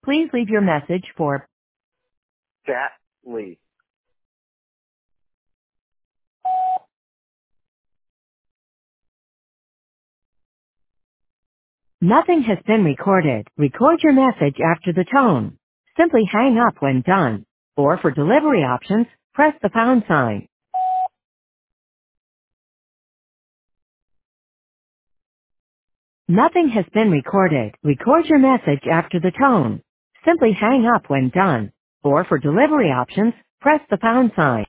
Please leave your message for Chat Lee. Nothing has been recorded. Record your message after the tone. Simply hang up when done. Or for delivery options, press the pound sign. Nothing has been recorded. Record your message after the tone. Simply hang up when done. Or for delivery options, press the pound sign.